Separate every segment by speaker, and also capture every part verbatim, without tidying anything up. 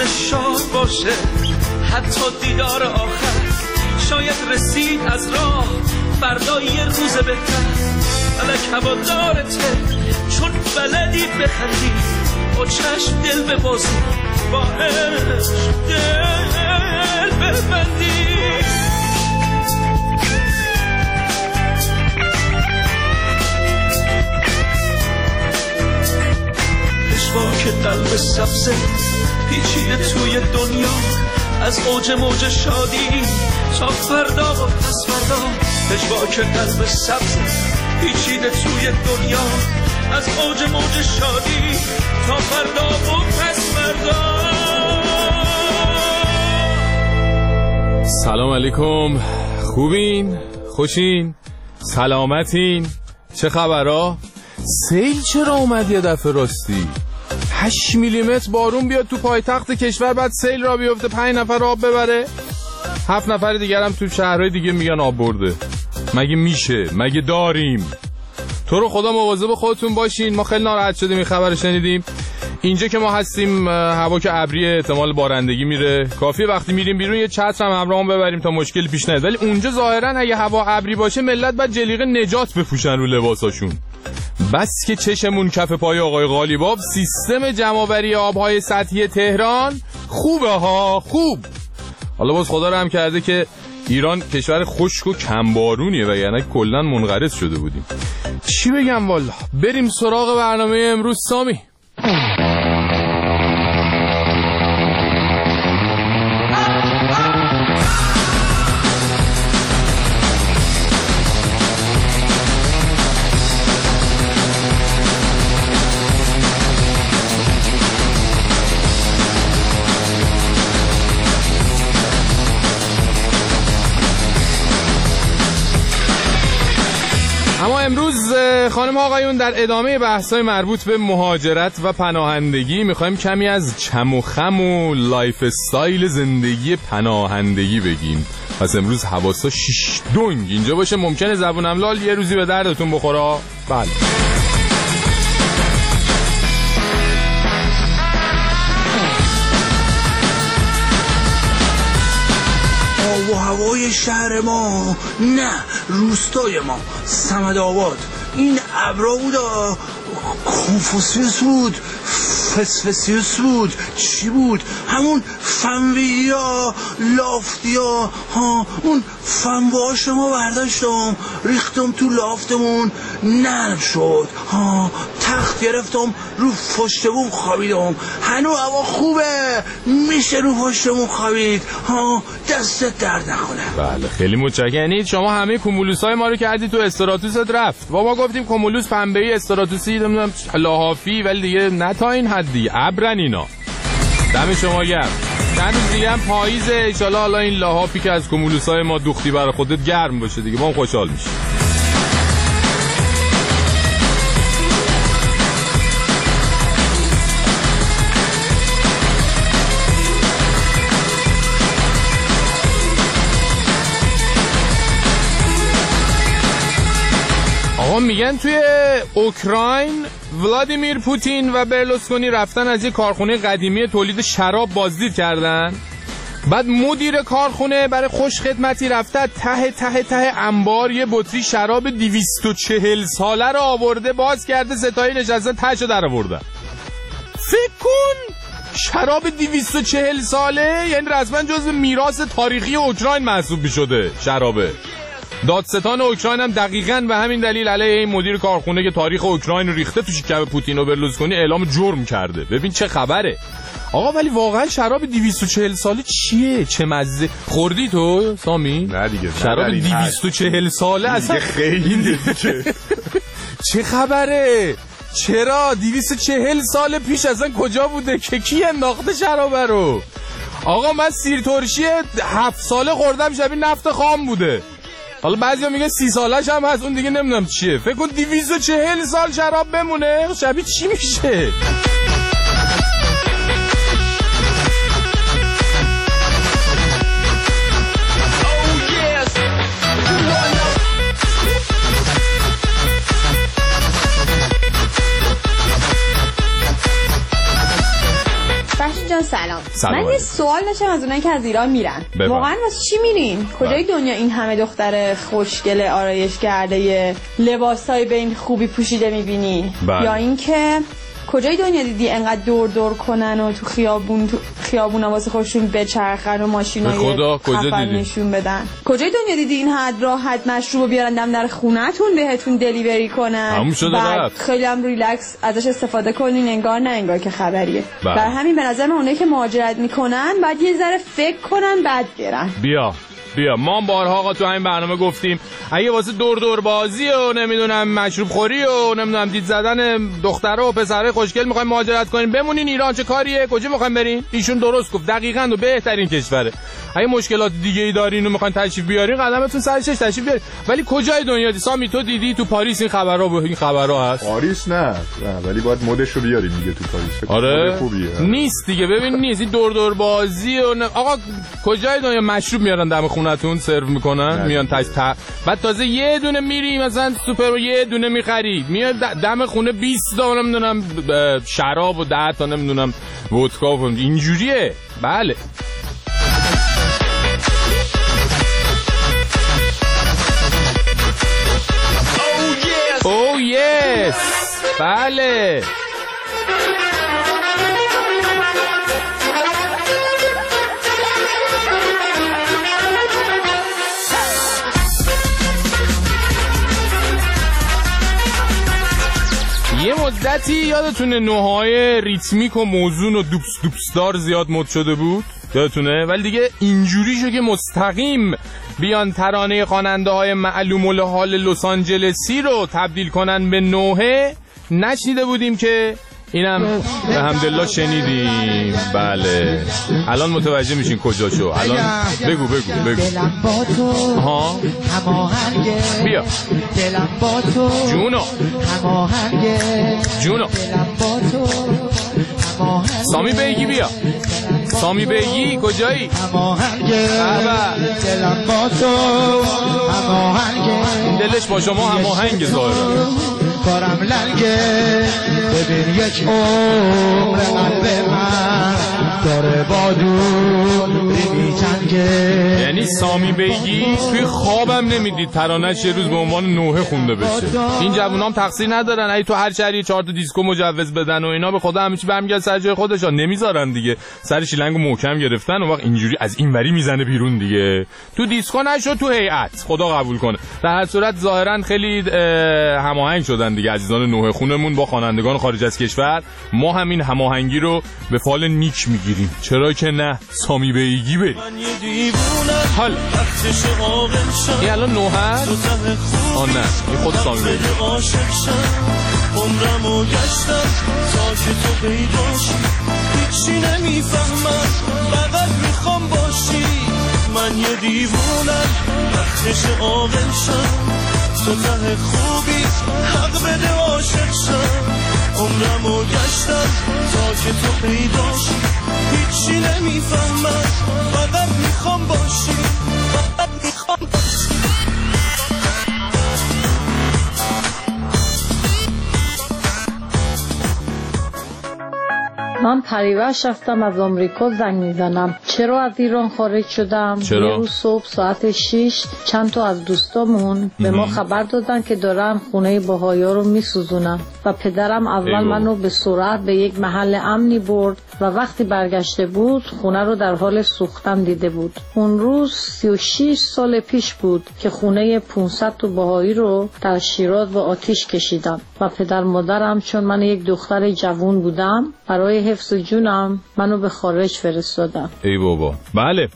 Speaker 1: شاد باشه، حتی دیدار آخر شاید رسید از راه، فردا یه روز بهتر. فلک هوادارته چون بلدی بخندی، با چشم دل ببازی، با عشق دل ببندی. پشواک قلب سبزه پیچیده توی دنیا، از اوج موج شادی تا فردا و پس فردا. پشواک قلب سبزه پیچیده توی دنیا، از اوج موج شادی تا فردا و پس فردا.
Speaker 2: سلام علیکم، خوبین؟ خوشین؟ سلامتین؟ چه خبرها؟ سیل چرا اومد یه دفعه راستی؟ هشت میلیمتر بارون بیاد تو پایتخت کشور، بعد سیل را بیفته، پنج نفر آب ببره، هفت نفر دیگر هم تو شهرهای دیگه میگن آب برده. مگه میشه؟ مگه داریم؟ تو رو خدا مواظب خودتون باشین. ما خیلی ناراحت شدیم این خبر شنیدیم. اینجا که ما هستیم هوا که ابریه، احتمال بارندگی میره. کافیه وقتی میریم بیرون یه چتر هم همراهمون ببریم تا مشکل پیش نیاد. ولی اونجا ظاهرا اگه هوا ابری باشه ملت بعد جلیقه نجات بپوشن رو لباساشون. بس که چشمون کف پای آقای غالیباف. سیستم جمع‌آوری آبهای سطحی تهران خوبه ها، خوب. حالا باز خدا رحم کرده که ایران کشور خشک و کمبارونیه و یعنی کلا منقرض شده بودیم. چی بگم والا. بریم سراغ برنامه امروز. سامی اما امروز خانم آقایون در ادامه بحث‌های مربوط به مهاجرت و پناهندگی می‌خوایم کمی از چم و خم و لایف استایل زندگی پناهندگی بگیم. پس امروز حواسا شیش دنگ اینجا باشه. ممکنه زبونم لال یه روزی به دردتون بخوره. بله.
Speaker 3: و هوای شهر ما، نه روستای ما، صمدآباد، این ابرا بودا، کنفوسیوس بود، فسفسیوس بود، چی بود؟ همون فنویا، لافتیا ها، اون فنواش ما برداشتم ریختم تو لافتمون، نرم شد ها، تخت گرفتم رو پشتمون خوابیدم. هنو هوا خوبه، میشه رو پشتمون خوابید ها، دستت درد نکنه.
Speaker 2: بله خیلی متشکرم. یعنی شما همه کومولوسای ما رو کردی تو استراتوست رفت. با ما گفتیم کومولوس پنبه‌ای، استراتوسی نمیدونم لحافی، ولی دیگه نه تا این حدی. ابرن اینا. دم شما گرم. چند روز دیگه هم پاییزه، ان شاءالله حالا این لحافی که از کومولوسای ما دوختی برای خودت گرم باشه دیگه، ما هم خوشحال میشیم. آقا میگن توی اوکراین ولادیمیر پوتین و برلوسکونی رفتن از یه کارخونه قدیمی تولید شراب بازدید کردن. بعد مدیر کارخونه برای خوش خدمتی رفته ته ته ته انبار یه بطری شراب دویست و چهل ساله رو آورده، باز کرده، ستایی نشسته تهشو در آورده. فکر کن شراب دویست و چهل ساله، یعنی رسما جزو میراث تاریخی اوکراین محسوب میشده شرابه. دادستان اوکراین هم دقیقاً به همین دلیل علیه این مدیر کارخونه که تاریخ اوکراین رو ریخته تو شکم پوتین و برلوسکونی اعلام جرم کرده. ببین چه خبره آقا. ولی واقعا شراب دویست و چهل ساله چیه؟ چه مزه. خوردی تو سامی؟
Speaker 4: نه دیگه.
Speaker 2: شراب دویست و چهل ساله اصلا
Speaker 4: خیلی دیگه.
Speaker 2: چه خبره؟ چرا دویست و چهل سال پیش اصلا کجا بوده که کی انداخته شراب رو؟ آقا من سیر ترشی هفت ساله خوردم، شبیه نفت خام بوده. حالا بعضیا میگه سی سالش هم هست، اون دیگه نمیدونم چیه. فکر کن دویست و چهل سال شراب بمونه، شبیه چی میشه؟
Speaker 5: بخش
Speaker 4: جان سلام.
Speaker 2: سلام.
Speaker 4: من یه سوال داشتم از اونایی که از ایران میرن.
Speaker 2: ببن.
Speaker 4: واقعا واسه چی میرین؟ کجای دنیا این همه دختر خوشگل آرایش کرده لباسای به این خوبی پوشیده میبینی؟ یا اینکه کجای دنیا دیدی انقدر دور دور کنن و تو خیابون تو خیابونا واسه خودشون بچرخن و ماشینای
Speaker 2: خدا کجا دیدی
Speaker 4: نشون بدن؟ کجای دنیا دیدی این حد راحت مشروبو بیارن دم در خونه‌تون بهتون دلیوری کنن؟
Speaker 2: همون شده رفت.
Speaker 4: خیلی هم ریلکس ازش استفاده کنین انگار نه انگار که خبریه.
Speaker 2: بله.
Speaker 4: در همین به نظر من اونایی که مهاجرت میکنن بعد یه ذره فکر کنن بعد برن.
Speaker 2: بیا بیا ما بارها آقا تو همین برنامه گفتیم اگه واسه دور دور بازی و نمیدونم مشروب خوری و نمیدونم دید زدن دخترها و پسرای خوشگل میخوایم مهاجرت کنیم بمونین ایران چه کاریه کجا میخوایم برین؟ ایشون درست گفت دقیقاً و بهترین کشوره. اگه مشکلات دیگه ای دارین و میخواین تشریف بیارین قدمتون سر چش تشریف بیارین. ولی کجای دنیا دی سامی تو دیدی تو پاریس این خبرها و این خبرها هست؟
Speaker 5: پاریس نه, نه ولی باید مودشو بیاریم دیگه تو پاریس.
Speaker 2: آره
Speaker 5: خوبیه.
Speaker 2: نیست دیگه ببین نیست این دور دور بازی و ن... آقا کجای دنیا مشروب میارن دم خونتون سرو میکنن میان تاش تا بعد تازه یه دونه میری مثلا سوپر یه دونه میخری میاد دم خونه بیست تا نمیدونم شراب و ده تا نمیدونم ودکا و اینجوریه. بله او یس بله یه مدتی یادتونه نوهای ریتمیک و موزون و دوبس دوبسدار زیاد مد شده بود یادتونه ولی دیگه اینجوری شو که مستقیم بیان ترانه خواننده های معلوم الحال لس آنجلسی رو تبدیل کنن به نوحه نشنیده بودیم که اینم به حمدالله شنیدیم. بله الان متوجه میشین کجا شو الان بگو بگو بگو ها بیا جونو جونو سامی بیگی بیا سامی بیگی کجایی؟ دلش با شما هماهنگ ظاهرا
Speaker 3: کارم لنگه ببین یک عمر قلب من داره با دوری می‌جنگه.
Speaker 2: یعنی سامی بیگی توی خوابم نمیدید ترانه‌اش یه روز به عنوان نوحه خونده بشه. این جوونام تقصیر ندارن اگه تو هر شهری چهار تا دیسکو مجوز بدن و اینا به خدا همه چی برمیگرده سر جای خودشا نمیذارن دیگه سر شیلنگو محکم گرفتن و وقت اینجوری از این وری میزنه بیرون دیگه تو دیسکو نشو تو هیئت خدا قبول کنه. در هر صورت ظاهرا خیلی هماهنگ شدن دیگه عزیزان نوحه خونمون با خوانندگان خارج از کشور. ما همین هماهنگی رو به فال نیک میگیریم چرا که نه سامی بیگی بریم. حال این الان نوحه آه نه این خود سامی بیگی
Speaker 1: عمرمو گشتم تا که تو پیداشی هیچی نمیفهمم فقط میخوام باشی. من یه دیوونم وقتش عاقل شم تو ته خوبی حق بده عاشق شم. عمرمو گشتم تا که تو پیداشی هیچی نمیفهمم فقط میخوام باشی فقط میخوام باشی.
Speaker 6: من پریوش رفتم از آمریکا زنگ میزنم چرا از ایران خارج شدم.
Speaker 2: چرا؟
Speaker 6: یه روز صبح ساعت شیش چند تا از دوستامون به ما خبر دادن که دارن خونه بهایا رو میسوزونن و پدرم اول ایو. منو به سرعت به یک محل امنی برد و وقتی برگشته بود خونه رو در حال سوختن دیده بود. اون روز سی و شش سال پیش بود که خونه پانصد تا بهایی رو در شیراز با آتیش کشیدن و پدر مادرم چون من یک دختر جوان بودم برای حفظ جونم منو به خارج فرستادن.
Speaker 2: ای بابا. بله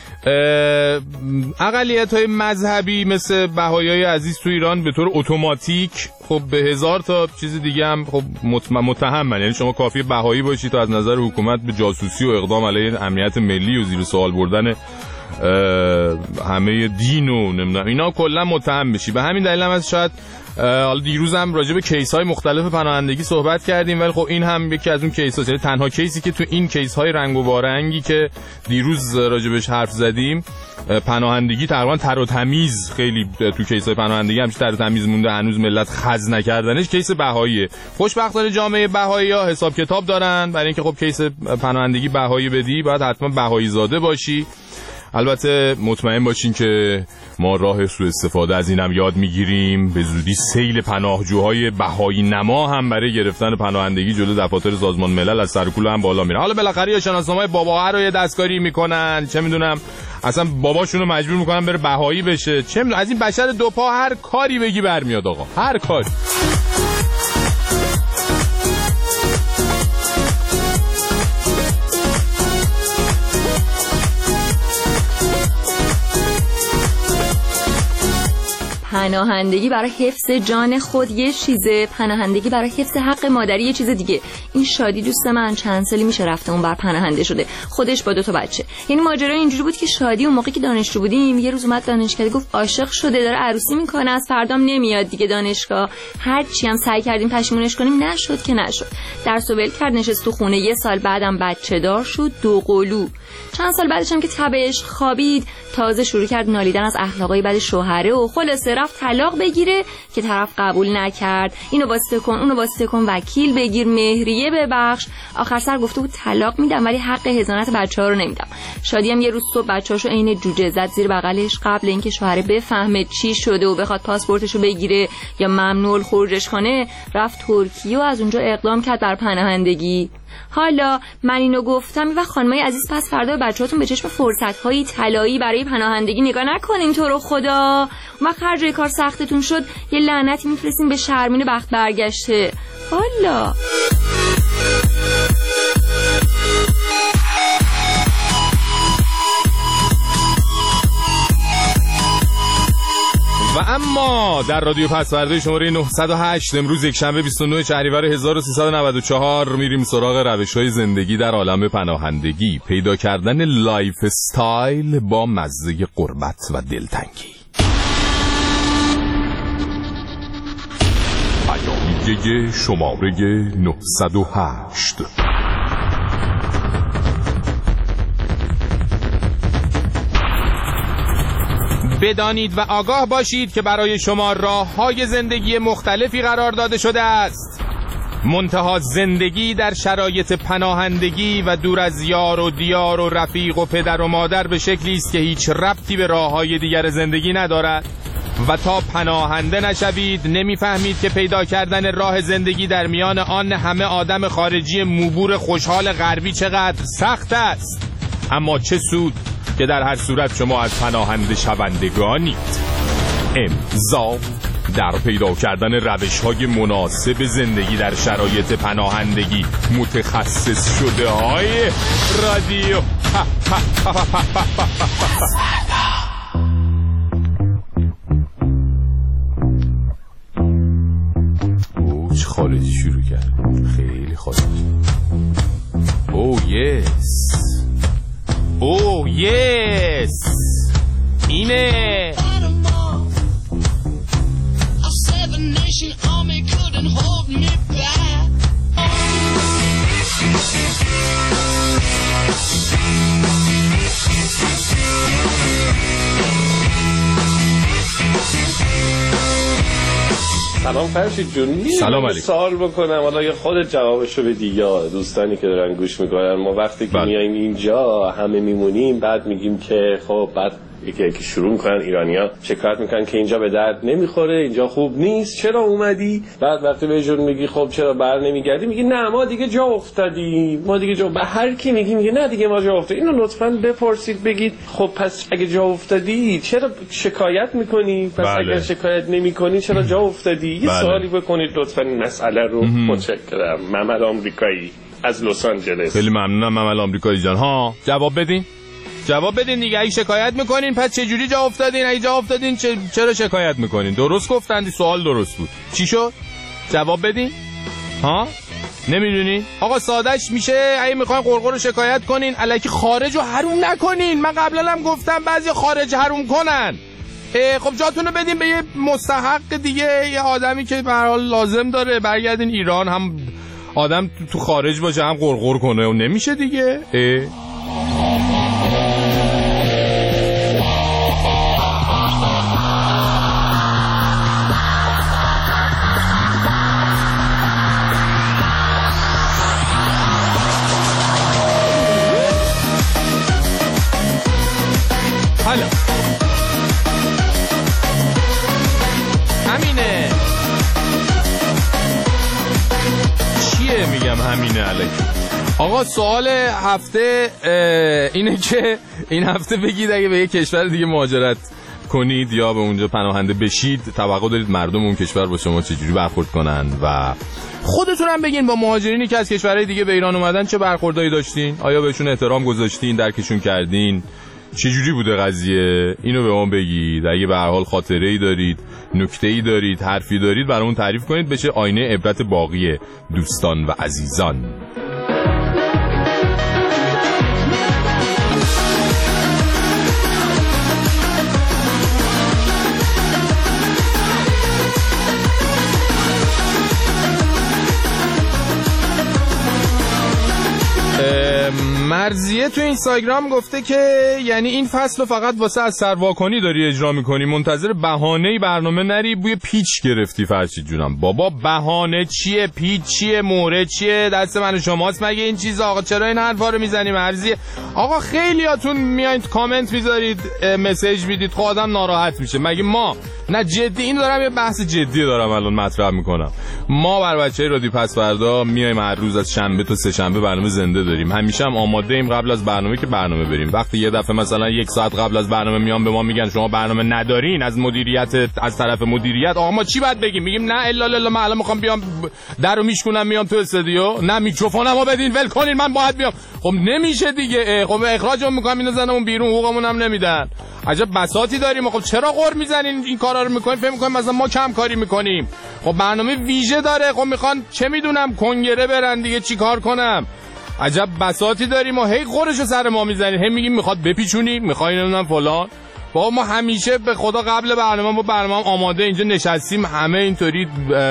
Speaker 2: اقلیت های مذهبی مثل بهایای عزیز تو ایران به طور اتوماتیک خب به هزار تا چیز دیگه هم خب متهمن. یعنی شما کافی بهایی باشی تا از نظر حکومت به جاسوسی و اقدام علیه امنیت ملی و زیر سوال بردن همه دین و نمیدونم اینا کلا متهم بشی. به همین دلیل هم از شاید حالا دیروز هم راجع به کیس های مختلف پناهندگی صحبت کردیم، ولی خب این هم یکی از اون کیس ها، تنها کیسی که تو این کیس های رنگ و وارنگی که دیروز راجع بهش حرف زدیم پناهندگی تقریبا تر و تمیز، خیلی تو کیس های پناهندگی همش تر و تمیز مونده، هنوز ملت خز نکردنش، کیس بهاییه. خوشبختانه جامعه بهایی‌ها حساب کتاب دارن، برای اینکه خب کیس پناهندگی بهایی بدی باید حتما بهایی زاده باشی. البته مطمئن باشین که ما راه سوء استفاده از اینم یاد میگیریم. به زودی سیل پناهجوهای بهایی نما هم برای گرفتن پناهندگی جلو دفاتر سازمان ملل از سر کوله هم بالا میره. حالا بالاخره یا شناسنامه باباها رو یه دستکاری میکنن، چه میدونم اصلا باباشون رو مجبور میکنن بره بهایی بشه، چه میدونم از این بشر دو پا هر کاری بگی برمیاد آقا، هر کاری.
Speaker 7: پناهندگی برای حفظ جان خود یه چیزه، پناهندگی برای حفظ حق مادری یه چیز دیگه. این شادی دوست من چند سالی میشه رفته اون بر پناهنده شده، خودش با دو تا بچه. یعنی ماجرا اینجوری بود که شادی اون موقعی که دانشجو بودیم یه روز اومد دانشکده گفت عاشق شده، داره عروسی میکنه، از فردام نمیاد دیگه دانشگاه. هر چی هم سعی کردیم پشیمونش کنیم نشد که نشد. درس و ول کرد، نشست تو خونه. یه سال بعدم بچه دار شد، دو قلو. چند سال بعدش هم که تبش خوابید تازه شروع کرد نالیدن از اخلاقای بد شوهره و خلاصه رفت طلاق بگیره که طرف قبول نکرد. اینو واسطه کن اونو واسطه کن، وکیل بگیر، مهریه ببخش. آخر سر گفته بود طلاق میدم ولی حق حضانت بچه‌ها رو نمیدم. شادی هم یه روز صبح بچه‌اشو عین جوجه زد زیر بغلش قبل اینکه شوهر بفهمه چی شده و بخواد پاسپورتشو بگیره یا ممنوع الخروجش کنه، رفت ترکیه و از اونجا اقدام کرد بر پناهندگی. حالا من اینو گفتم و خانمای عزیز پس فردا بچه‌هاتون به چشم فرصت‌های طلایی برای پناهندگی نگاه نکنین تو رو خدا. اون وقت هر جای کار سختتون شد یه لعنتی میفرستین به شرمین بخت برگشته. حالا
Speaker 2: و اما در رادیو پسورده شماره نهصد و هشت امروز یک شنبه بیست و نه شهریور هزار و سیصد و نود و چهار میریم سراغ روش‌های زندگی در عالم پناهندگی، پیدا کردن لایف استایل با مزه غربت و دلتنگی. پیامیه شماره نهصد و هشت. بدانید و آگاه باشید که برای شما راه‌های زندگی مختلفی قرار داده شده است، منتها زندگی در شرایط پناهندگی و دور از یار و دیار و رفیق و پدر و مادر به شکلی است که هیچ ربطی به راه‌های دیگر زندگی ندارد و تا پناهنده نشوید نمیفهمید که پیدا کردن راه زندگی در میان آن همه آدم خارجی موبور خوشحال غربی چقدر سخت است. اما چه سود که در هر صورت شما از پناهنده شوندگانید. امضا در پیدا کردن روش‌های مناسب زندگی در شرایط پناهندگی، متخصص شده های رادیو اوه خارجی شروع کرد، خیلی خارجی. اوه یس اوه یس اینه.
Speaker 8: سلام فرشید جون،
Speaker 2: سلام علیکم.
Speaker 8: سوال بکنم حالا یا خودت جوابشو بدی یا دوستانی که دارن گوش میکنن. ما وقتی که میایم اینجا همه میمونیم بعد میگیم که خب بعد یکی یکی شروع میکنن ایرانی‌ها شکایت میکنن که اینجا به درد نمیخوره، اینجا خوب نیست، چرا اومدی؟ بعد وقتی بهشون میگی خب چرا بر نمیگردی، میگی نه ما دیگه جا افتادیم، ما دیگه جا. به هر کی میگی میگه نه دیگه ما جا افتادیم. اینو لطفاً بپرسید بگید خب پس اگه جا افتادی چرا شکایت میکنی؟ پس بله. اگر شکایت نمیکنی چرا جا افتادی؟ یه بله. سوالی بکنید لطفاً این مسئله رو. متشکرم. ممل آمریکایی از لس آنجلس.
Speaker 2: خیلی ممنونم ممل آمریکایی جان. ها جواب بدین. جواب بدین دیگه. اگه شکایت میکنین پس چه جوری جا افتادین؟ اگه جا افتادین چه... چرا شکایت میکنین؟ درست گفتن، سوال درست بود. چی شد؟ جواب بدین. ها نمیدونین؟ آقا سادهش میشه اگه میخواین قرقر رو شکایت کنین الکی خارج رو حروم نکنین. من قبلا هم گفتم بعضی خارج حروم کنن. خب جاتونو بدین به یه مستحق دیگه، یه آدمی که به هر حال لازم داره برگردین ایران، هم آدم تو خارج باشه هم غرغر کنه و نمیشه دیگه. حالا همینه، چیه میگم همینه الکی. آقا سوال هفته اینه که این هفته بگید اگه به یک کشور دیگه مهاجرت کنید یا به اونجا پناهنده بشید، توقع دارید مردم اون کشور با شما چجوری برخورد کنن و خودتون هم بگین با مهاجرینی که از کشورهای دیگه به ایران اومدن چه برخوردایی داشتین؟ آیا بهشون احترام گذاشتین، درکشون کردین؟ چجوری بوده قضیه؟ اینو به ما بگید. اگه به هر حال خاطره‌ای دارید، نکته‌ای دارید، حرفی دارید برامون تعریف کنید، بشه آینه عبرت باقی دوستان و عزیزان. مرزیه تو اینستاگرام گفته که یعنی این فصل رو فقط واسه از سرواکنی داری اجرا میکنی، منتظر بهانه‌ای برنامه نری، بوی پیچ گرفتی فرشید جونم. بابا بهانه چیه؟ پیچ چیه؟ مورد چیه؟ دست من و شماست مگه این چیزا؟ آقا چرا این حرفا رو میزنی مرزیه؟ آقا خیلیاتون میایید کامنت میذارید، مسیج میدید، خب آدم ناراحت میشه. مگه ما نه جدی این دارم، یه بحث جدی دارم الان مطرح میکنم. ما بر بچهای رادیو پس فردا میایم هر روز از شنبه تا سه شنبه برنامه زنده داریم. همیشه هم آماده ایم قبل از برنامه که برنامه بریم. وقتی یه دفعه مثلا یک ساعت قبل از برنامه میان به ما میگن شما برنامه ندارین از مدیریت، از طرف مدیریت، آقا ما چی باید بگیم؟ میگیم نه الا الا من الان میخوام بیام درو میشکنم میام تو استودیو، نه میکروفونمو بدین ول کنین من باید بیام. خب نمیشه دیگه، خب اخراجمون میکنم میذارمون بیرون، حقوقمون هم نمیدن. عجب بساطی داریم. خب چرا قور میزنین این کارا رو میکنین؟ فکر میکنین مثلا ما کم کاری میکنیم؟ خب برنامه ویژه داره، خب میخوان چه میدونم کنگره برن دیگه، چیکار کنم؟ عجب بساطی داریم و هی قورشو سر ما میزنین، هی میگیم میخواد بپیچونیم، میخواین نمیدونم فلان. با ما همیشه به خدا قبل برنامه ما برنامه آماده اینجا نشستیم، همه اینطوری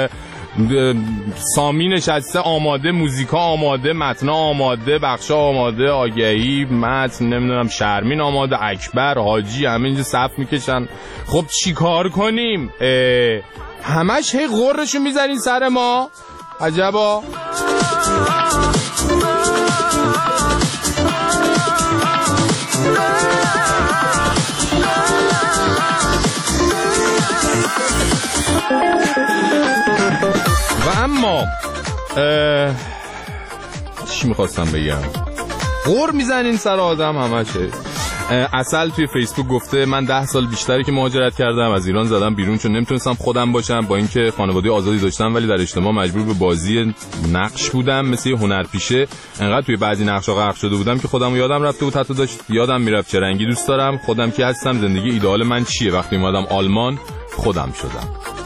Speaker 2: سامی نشسته آماده، موزیکا آماده، متنا آماده، بخشا آماده، آگهی، متن، نمیدونم شرمین آماده، اکبر، حاجی، همه اینجا صف میکشن. خب چی کار کنیم؟ همش هی غرشو میزنین سر ما. عجبا. و اما چی میخواستم بگم؟ غور میزنین سر آدم همشه. اصل توی فیسبوک گفته من ده سال بیشتری که مهاجرت کردم، از ایران زدم بیرون چون نمیتونستم خودم باشم، با اینکه خانواده آزادی داشتم ولی در اجتماع مجبور به بازی نقش بودم، مثل یه هنرپیشه. انقدر توی بعضی نقشا غرق شده بودم که خودم یادم رفته بود، حتی داشت یادم میرفت چه رنگی دوست دارم، خودم کی هستم، زندگی ایدئال من چیه. وقتی اومدم آلمان خودم شدم.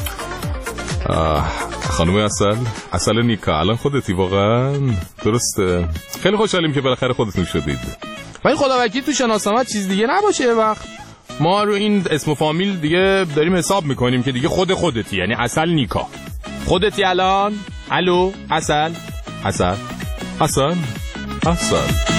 Speaker 2: خانم اصل اصل نیکا الان خودتی واقعا؟ درسته. خیلی خوشحالیم که بالاخره خودتون شدید. ولی خدا وکیل تو شناسنامه چیز دیگه نباشه. یه وقت ما رو این اسم و فامیل دیگه داریم حساب میکنیم که دیگه خود خودتی، یعنی اصل نیکا خودتی الان. الو اصل اصل اصل اصل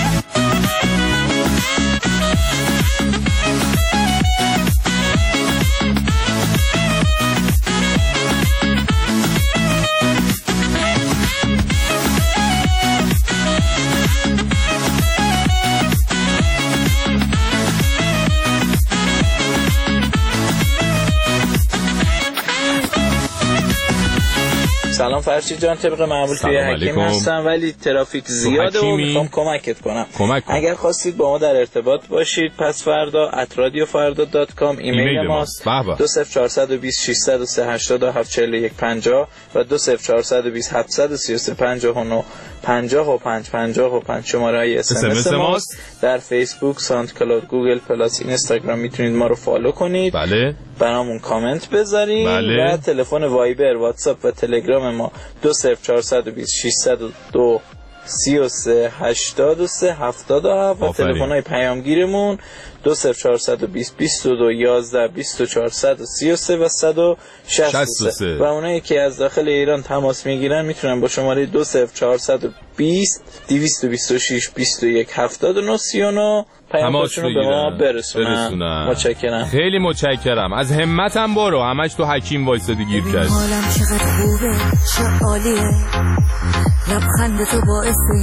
Speaker 9: سلام فرشید جان، طبق معمول توی حکیم هستم ولی ترافیک زیاده و میخوام کمکت کنم.
Speaker 2: کمک
Speaker 9: اگر خواستید با ما در ارتباط باشید پس فردا ات رادیو فردا دات کام ایمیل ماست. دو صفر چهار دو صفر شش صفر سه هشت هفت چهار یک پنجاه و دو صفر چهار دو صفر هفت سه سه پنجاه و نه پنجاه و پنج پنجاه و پنج شماره های اس ام اس ماست. در فیسبوک، ساوند کلاود، گوگل پلاس، اینستاگرام میتونید ما رو فالو کنید.
Speaker 2: بله.
Speaker 9: برامون کامنت بذارید.
Speaker 2: بله.
Speaker 9: و تلفن وایبر، واتساپ و تلگرام ما دو صفر چهار دو صفر شش صفر دو سی و سه هشتاد و سه هفتاد و هفت و تلفن‌های پیامگیرمون دو صفر چهارصد و بیست بیست و دو یازده بیست و چهارصد و سی و سه و صد و شصت و سه و اونایی که از داخل ایران تماس میگیرن میتونن با شماره دو صفر چهارصد و بیست دویست و بیست و شش بیست و یک هفتاد و نه سی و نه پیامشون رو به ما برسونن. برسونن. متشکرم.
Speaker 2: خیلی متشکرم. از همتم برو، همش تو حکیم وایسادی گیر کرد. حالم چقدر خوبه، چه عالیه، لبخند تو باعث